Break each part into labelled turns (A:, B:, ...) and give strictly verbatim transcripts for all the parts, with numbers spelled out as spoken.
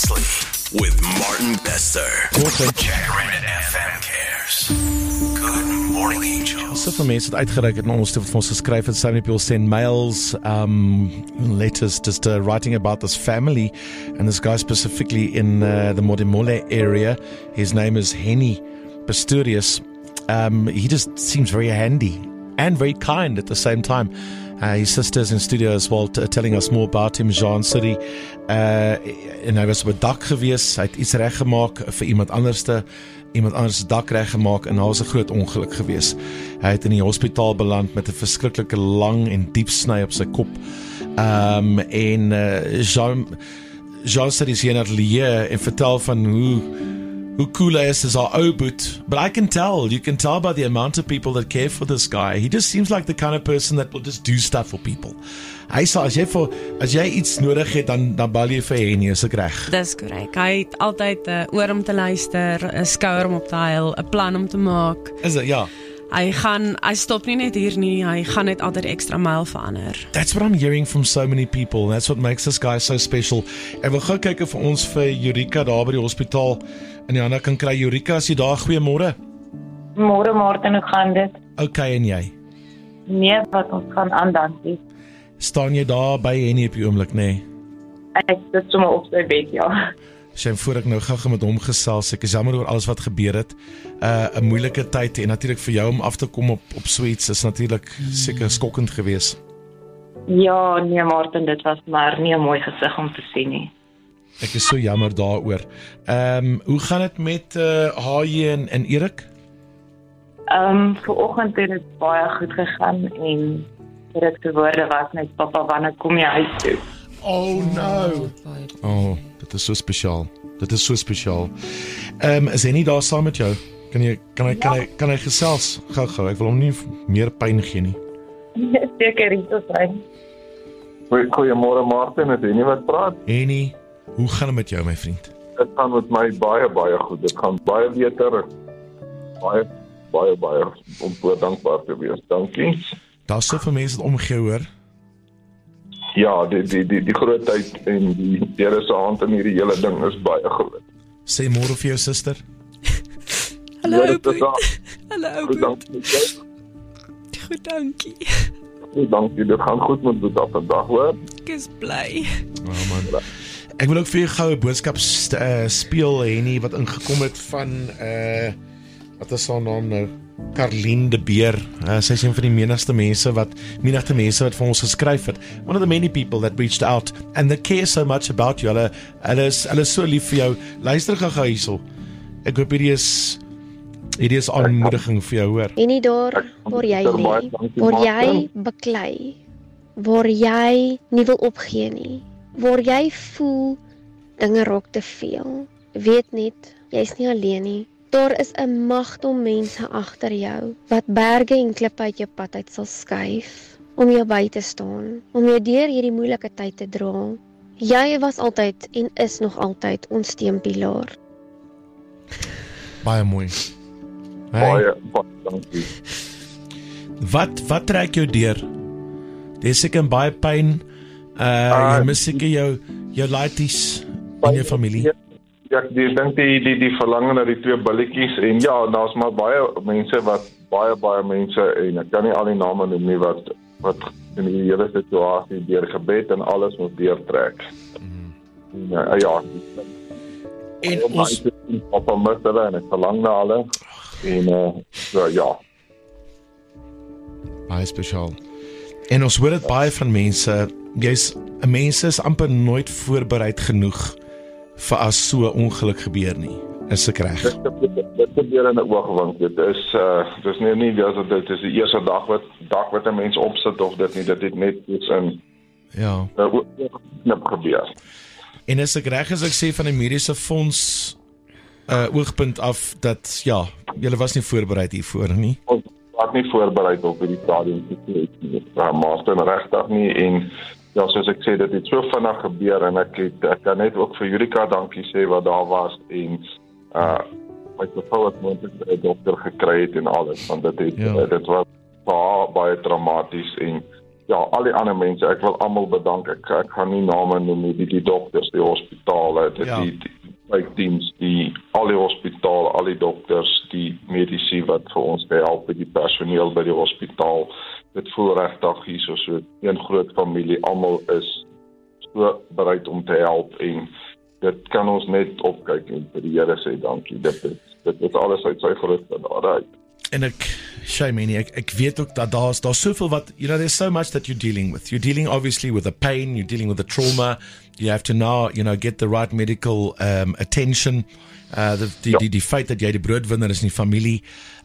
A: Seriously, with Martin Bester. Jacaranda F M cares. Good morning, Angel.
B: So vir mense het uitgereik het na ons toe wat vir ons geskryf het, so many people send mails, um, letters, just uh, writing about this family, and this guy specifically in uh, the Modimolle area. His name is Henny Pastorius. Um, he just seems very handy and very kind at the same time. Uh, his sister's in studio as well, t- telling us more about him, Jean City. Uh, en hy was op 'n dak gewees, hy het iets reggemaak vir iemand anderste, iemand anders se dak reggemaak en daar was 'n groot ongeluk gewees. Hy het in die hospitaal beland met 'n verskriklike lang en diep sny op sy kop. Um, en uh, Jean, Jean City is hier in atelier en vertel van hoe Hoe cool hy is as our ou boet. But I can tell, you can tell by the amount of people that care for this guy. He just seems like the kind of person that will just do stuff for people. Hy sê, as jy, vir, as jy iets nodig het, dan, dan bel jy vir Henny, is ek reg?
C: Dis korrek. Hy het altyd 'n uh, oor om te luister, 'n skouer om op te huil, 'n plan om te maak.
B: Is dit, ja.
C: Hy gaan, hy stop nie net hier nie, hy gaan net altyd extra myl verander.
B: That's what I'm hearing from so many people. That's what makes this guy so special. En we gaan kyk vir ons vir Eureka daar by die hospitaal. En die ander kan kry. Eureka, as jy daar, goeiemôre.
D: Môre Martin, hoe gaan dit?
B: Okay, en jy?
D: Nee, wat ons gaan aan, dankie.
B: Staan jy daar by Henny op die oomblik, nee?
D: Ek sit sommer op sy bed, ja.
B: Sy voor ek nou gou met hom gesels, ek is jammer oor alles wat gebeur het. Uh, 'n moeilike tyd en natuurlik vir jou om af te kom op op so iets is natuurlik seker skokkend geweest.
D: Ja, nee Martin, dit was maar nie 'n mooi gesig om te sien nie.
B: Ek is so jammer daaroor. Ehm, um, hoe gaan dit met uh, H J en, en Erik?
D: Ehm, um, vanoggend het dit baie goed gegaan en Erik se woorde was net pappa, wanneer kom jy huis toe?
B: Oh no. Oh, dit is so spesiaal. Dit is so spesiaal. Ehm, um, is hy nie daar saam met jou? Kan jy kan hy kan hy kan hy gesels gou-gou? Ek wil hom nie meer pyn gee nie.
D: Seker hier te sein.
E: Goeiemôre Martin, het jy nie wat praat?
B: Henny, hoe gaan dit met jou my vriend?
E: Dit gaan met my baie baie goed. Dit gaan baie beter. Baie baie baie om voor dankbaar te wees. Dankie.
B: Daar's soveel mense wat omgee hoor.
E: Ja, die die die die grootheid en die Here se hand in hierdie hele ding is baie groot.
B: Sê môre vir jou suster.
C: Hallo
E: Ja, dit
C: Boet.
E: is daar.
C: Hallo
E: Goed,
C: Boet.
E: dankie.
C: Goed, dankie.
E: Goed, dankie. Dit gaan goed met Boeta vandag, hoor.
C: Ek is bly.
B: Oh man. Ek wil ook vir jou gou 'n boodskap st- uh, speel Henny wat ingekom het van uh wat is haar naam nou? Carlien de Beer. Uh, sy is een van die menigste mense wat menigste mense wat vir ons geskryf het. One of the many people that reached out and they care so much about you. Hulle hulle is hulle is so lief vir jou. Luister gou hierso. Ek hoop hierdie is hierdie is aanmoediging vir jou, hoor.
F: En nie daar waar jy lê, waar jy beklei, waar jy nie wil opgee nie, waar jy voel dinge raak te veel. Weet net, jy's nie alleen nie. Daar is 'n magdom mense agter jou wat berge en klippe uit jou pad uit sal skuif om jou by te staan, om jou deur hierdie moeilike tyd te dra. Jy was altyd en is nog altyd ons steunpilaar.
B: Baie mooi. Hey,
E: Baie baie dankie.
B: wat wat trek jou deur? Dis seker in baie pyn. Uh, jy mis seker jou jou laities in jou familie.
E: Ja, ek dink die die die verlange na die twee billetjies en ja, daar's maar baie mense wat baie baie mense en ek kan nie al die name noem nie wat wat in die hele situasie deur gebed en alles moet deurtrek. Mm. Ja, ja.
B: En ons
E: op 'n middag en ek verlang na hulle en uh, so ja.
B: baie spesiaal. En ons hoor dit baie van mense, jy's 'n mens is amper nooit voorbereid genoeg vir as so 'n ongeluk gebeur nie. Is ek reg?
E: Dit gebeur in 'n oogwink. Dit is uh dis nie nie dis dit is die eerste dag wat dag wat 'n mens opsit of dit nie dit het net iets in
B: Ja.
E: uh, oogknip gebeur.
B: En is ek reg as ek sê van die mediese fonds uh oogpunt af dat ja, julle was nie voorbereid hiervoor nie.
E: Ons was nie voorberei op hierdie stadium nie. Maar dan regtig nie en ja, soos ek sê, dit het so vinnig gebeur en ek het, ek kan net ook vir Eureka dankie sê wat daar was en uh my vrou het moontlik 'n dokter gekry het en alles want dit het
B: Ja.
E: uh, dit was baie baie traumaties en ja, al die ander mense, ek wil almal bedank. Ek ek gaan nie name noem nie, die, die dokters, die hospitale, die
B: Ja.
E: die, die wijkdiens, die al die hospitale, al die dokters, die medici wat vir ons help, die personeel by die hospitaal. Dit voel regtig hier so so 'n groot familie, almal is so bereid om te help en dit kan ons net opkyk en vir die Here sê dankie. Dit is dit is alles uit sy groot genade uit.
B: En ek, shame nie, ek, ek weet ook dat daar's daar's soveel wat, you know, there's so much that you're dealing with. You're dealing obviously with the pain, you're dealing with the trauma, you have to now, you know, get the right medical um, attention. Uh, the, die,
E: Ja.
B: die, die feit dat jy die broodwinner is in die familie,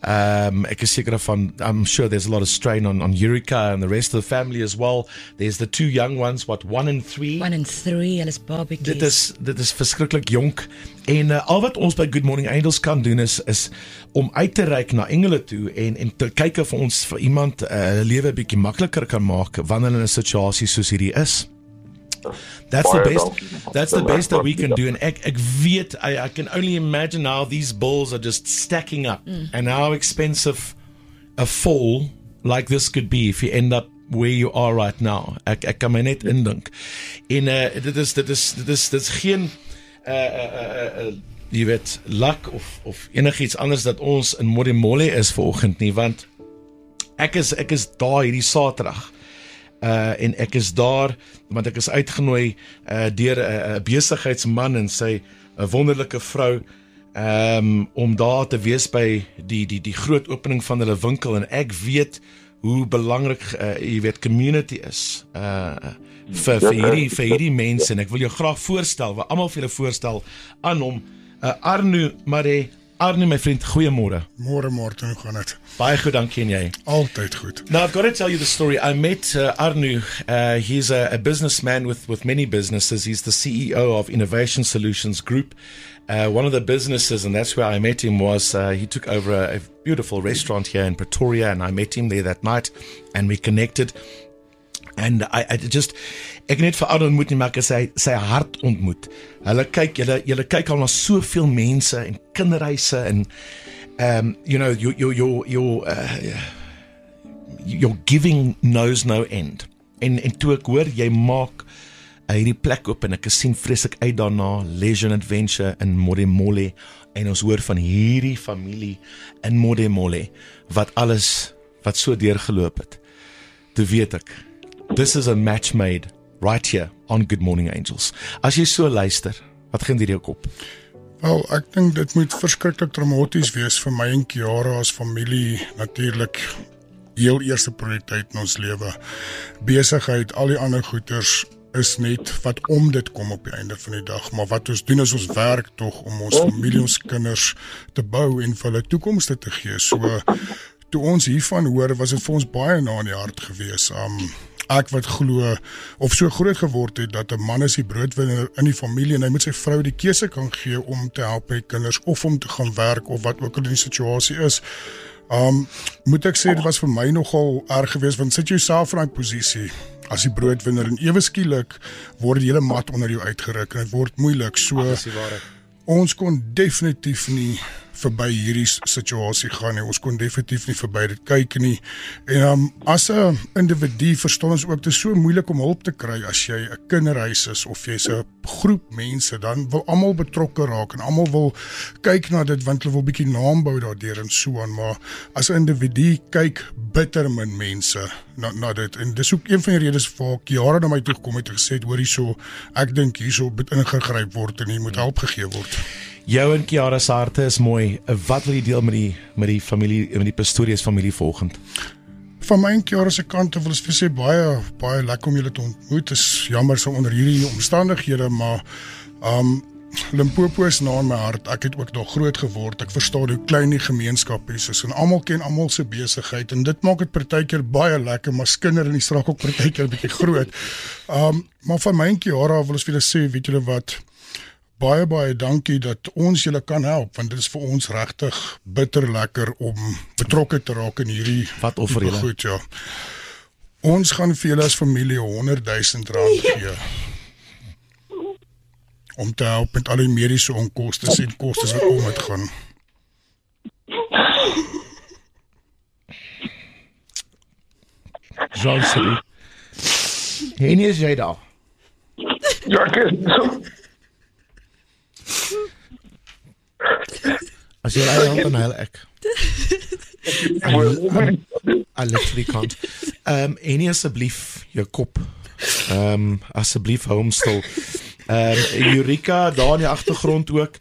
B: um, ek is seker van, I'm sure there's a lot of strain on, on Eureka and the rest of the family as well. There's the two young ones, what, one and three?
G: One and three, hulle is babietjies.
B: Dit is dit is verskriklik jonk en uh, al wat ons by Good Morning Angels kan doen is is om uit te reik na engele toe en en te kyk of ons vir iemand 'n uh, lewe bietjie makliker kan maak wanneer hulle in 'n situasie soos hierdie is. That's the
E: Baie
B: best.
E: dankie.
B: That's the best that we can do. And ek ek weet I, I can only imagine how these bills are just stacking up and how expensive a fall like this could be if you end up where you are right now. Ek ek kan my net indink. En uh, dit is dit is dit is dit is geen uh uh, uh, uh jy weet luck of of enigiets anders dat ons in Modimolle is vanoggend nie, want ek is ek is daar hierdie Saterdag. Uh, en ek is daar, want ek is uitgenooi uh, deur 'n uh, besigheidsman en sy 'n wonderlike vrou um, om daar te wees by die die die groot opening van hulle winkel en ek weet hoe belangrik uh, jy weet community is uh, vir vir hierdie vir hierdie mense en ek wil jou graag voorstel, wil almal vir julle voorstel aan hom uh, Arno Mare. Arno, my vriend, goeiemôre.
H: Môre Martin, hoe gaan dit?
B: Baie goed, dankie en jy.
H: Altyd goed.
B: Now, I've got to tell you the story. I met uh, Arno. Uh, he's a, a businessman with, with many businesses. He's the C E O of Innovation Solutions Group. Uh, one of the businesses, and that's where I met him, was uh, he took over a, a beautiful restaurant here in Pretoria, and I met him there that night, and we connected. And I, I just, ek het net vir Arno ontmoet nie, maar ek het sy, sy hart ontmoet. Hulle kyk, julle, julle kyk al na soveel mense en kinderreise en, um, you know, your, your, your, your, uh, your giving knows no end. En, en toe ek hoor, jy maak uh, hierdie plek op en ek sien vreeslik uit daarna, Leisure and Adventure in Modimolle, en ons hoor van hierdie familie in Modimolle, wat alles, wat so deurgeloop het. Toe weet ek, this is a match made right here on Good Morning Angels. As jy so luister, wat gaan deur jou kop?
H: Wel, ek dink dit moet verskriklik traumaties wees vir my en Kiara as familie, natuurlik heel eerste prioriteit in ons lewe. Besigheid, al die ander goeders is net wat om dit kom op die einde van die dag, maar wat ons doen is ons werk tog om ons familie, ons kinders te bou en vir hulle toekomste te gee. So toe ons hiervan hoor, was dit vir ons baie na in die hart gewees. Um, ek wat glo, of so groot geword het, dat 'n man is die broodwinner in die familie, en hy moet sy vrou die keuse kan gee om te help met kinders, of om te gaan werk, of wat ook al die situasie is. Um, moet ek sê, dit was vir my nogal erg geweest, want sit jouself in die posisie, as die broodwinner, en ewe skielik word die hele mat onder jou uitgeruk, en het word moeilik, so ons kon definitief nie verby hierdie situasie gaan nie, ons kon definitief nie verby dit kyk nie, en um, as 'n individu verstaan ons ook, dit is so moeilik om hulp te kry, as jy 'n kinderhuis is, of jy's 'n groep mense, dan wil almal betrokke raak, en almal wil kyk na dit, want hulle wil bietjie naam bou daardeur, en so aan, maar as 'n individu kyk bitter min mense na, na dit, en dis ook een van die redes waar Kiara na my toe gekom het, en gesê, hoor hierso, ek dink hierso moet ingegryp word, en hier moet hulp gegee word.
B: Jou en Kiara se harte is mooi. Wat wil jy deel met die met die familie, met die Pastorius familie volgend?
H: Van my en Kiara se kant wil ek vir sê baie baie lekker om julle te ontmoet. Dit is jammer so onder hierdie omstandighede, maar um Limpopo is na in my hart. Ek het ook daar groot geword. Ek verstaan hoe klein die gemeenskap is, en almal ken almal se besigheid, en dit maak dit partykeer baie lekker, maar skinder in die straat ook partykeer 'n bietjie groot. Um maar van my en Kiara wil ons vir julle sê, weet julle wat, baie baie dankie dat ons julle kan help, want dit is vir ons regtig bitter lekker om betrokke te raak in hierdie
B: Wat offer julle?
H: Goed, ja. Ons gaan vir julle as familie honderd duisend rand gee om te help met al die mediese onkostes en kostes wat om het gaan.
B: Jean, sorry. Henny, is jy daar?
E: Ja, ek is so.
B: As jy hy hand, dan huil ek. I, I, I literally can't. Um, Henny, asseblief, jou kop. Um, asseblief, hou hom stil. Um, Eureka, daar in die agtergrond ook.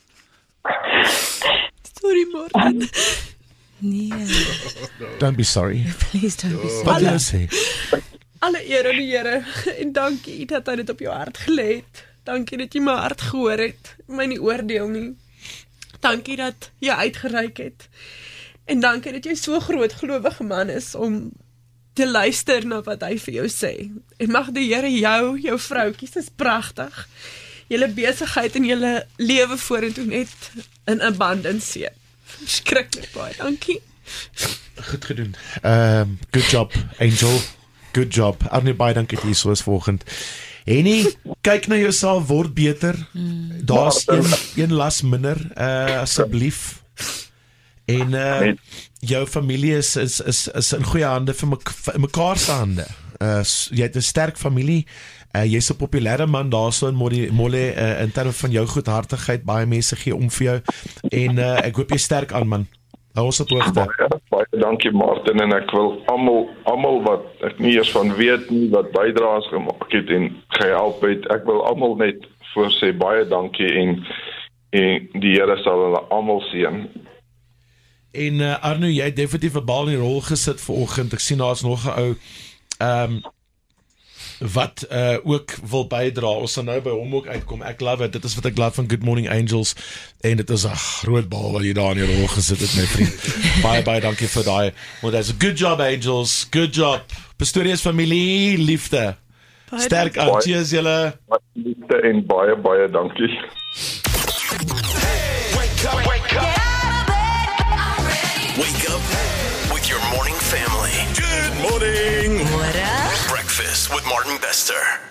C: Sorry, Martin.
G: Nee.
B: Don't be sorry.
G: Please don't be sorry.
B: Wat wil jy sê?
C: Alle eer aan die Here en dankie dat hy dit op jou hart gelê het. Dankie dat jy my hart gehoor het, my nie oordeel nie. Dankie dat jy uitgereik het. En dankie dat jy so groot gelowige man is om te luister na wat hy vir jou sê. En mag die Here jou, jou vroutjies, is pragtig. Julle besigheid en julle lewe vorentoe net in abundance seën. Skrikkelik baie dankie.
B: Goed gedoen. Um, good job, Angel. Good job. Arnie, baie dankie dat jy so is vanoggend. Henny, kyk na jouself, word beter. Mm. Daar's een, een las minder, uh, asseblief. En uh, jou familie is, is, is, is in goeie hande vir, mek, vir mekaar se hande. Uh, jy het 'n sterk familie. Uh, jy's 'n populêre man daarso in Molle, uh, in terme van jou goedhartigheid. Baie mense gee om vir jou. En uh, ek hoop jy sterk aan, man. Hou ons op hoogte.
E: Baie, baie dankie, Martin, en ek wil almal almal wat ek nie eers van weet nie, wat bydraes gemaak het en gehelp het, ek wil almal net voorsê baie dankie en, en die Here sal hulle almal seën.
B: En uh, Arno, jy het definitief 'n bal in die rol gesit vanoggend. Ek sien daar's nog 'n ou ehm um, wat uh, ook wil bydra. Ons sal nou by hom ook uitkom. Ek love it. Dit is wat ek love van Good Morning Angels. En dit is 'n groot bal wat jy daar in die rol gesit het, my vriend. Baie baie dankie vir daai. Want that's a good job, Angels. Good job. Pastorius familie, liefde. Baie sterk aan. Cheers julle.
E: Liefde en baie baie dankie.
A: Hey, wake up, wake up. Wake up with your morning family. Good morning.
G: What up?
A: Breakfast with Martin Bester.